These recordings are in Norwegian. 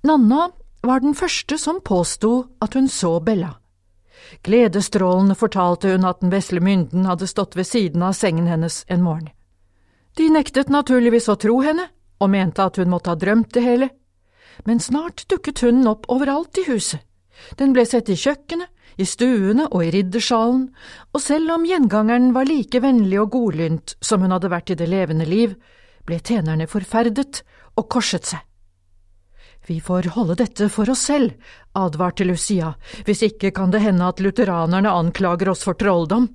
Nanna var den første som påstod at hun så Bella. Gledesstrålende fortalte hun at den vesle mynden hadde stått ved siden av sengen hennes en morgen. De nektet naturligvis å tro henne, og mente at hun måtte ha drømt det hele. Men snart dukket hunden opp overalt i huset. Den ble sett i kjøkkenet, i stuene og i riddersalen, og selv om gjengangeren var like vennlig og godlynt som hun hadde vært i det levende liv, ble tjenerne forferdet og korset seg. Vi får holde dette for oss selv, advarte Lucia, hvis ikke kan det hende at lutheranerne anklager oss for trolldom.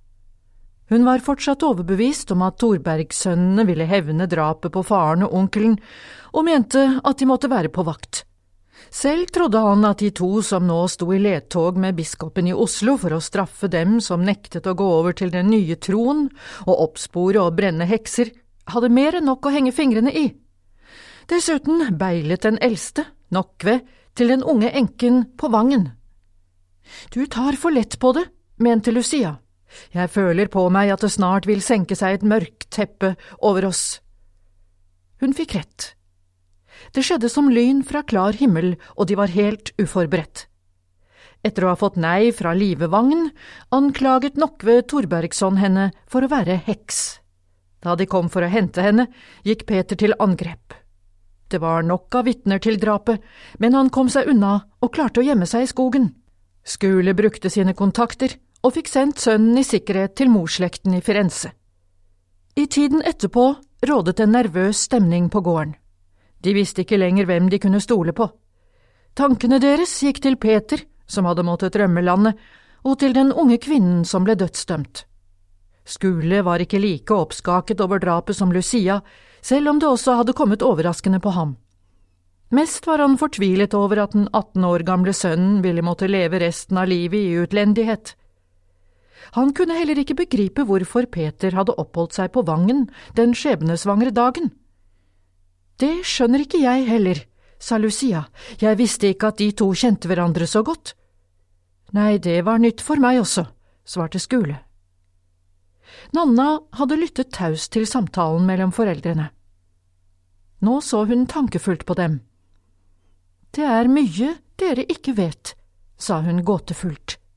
Hun var fortsatt overbevist om at Thorberg-sønnene ville hevne drapet på faren og onkelen, og mente at de måtte være på vakt. Selv trodde han at de to som nå sto i ledtog med biskopen i Oslo for å straffe dem som nektet å gå over til den nye troen og oppspore og brenne hekser, hadde mer enn nok å henge fingrene i. Dessuten beilet den eldste, Nokve, til den unge enken på Vangen. Du tar for lett på det, mente Lucia. Jeg føler på meg at det snart vil senke seg et mørkt teppe over oss. Hun fikk rett. Det skjedde som lyn fra klar himmel, og de var helt uforberedt. Etter å ha fått nei fra Livevangen, anklaget Nokve Thorbergsson henne for å være heks. Da de kom for å hente henne, gikk Peter til angrep. Det var nok av vitner til drapet, men han kom seg unna og klarte å gjemme seg i skogen. Skule brukte sine kontakter og fikk sendt sønnen i sikkerhet til morslekten i Firenze. I tiden etterpå rådet en nervøs stemning på gården. De visste ikke lenger hvem de kunne stole på. Tankene deres gikk til Peter, som hadde måttet rømme landet, og til den unge kvinnen som ble dødsdømt. Skule var ikke like oppskaket over drapet som Lucia, selv om det også hadde kommet overraskende på ham. Mest var han fortvilet over at den 18 år gamle sønnen ville måtte leve resten av livet i utlendighet. Han kunne heller ikke begripe hvorfor Peter hadde oppholdt seg på Vangen den skjebnesvangre dagen. Det skjønner ikke jeg heller, sa Lucia. Jeg visste ikke at de to kjente hverandre så godt. Nei, det var nytt for meg også, svarte Skule. Nanna hadde lyttet taust til samtalen mellom foreldrene. Nå så hun tankefullt på dem. Det er mye dere ikke vet, sa hun gåtefullt.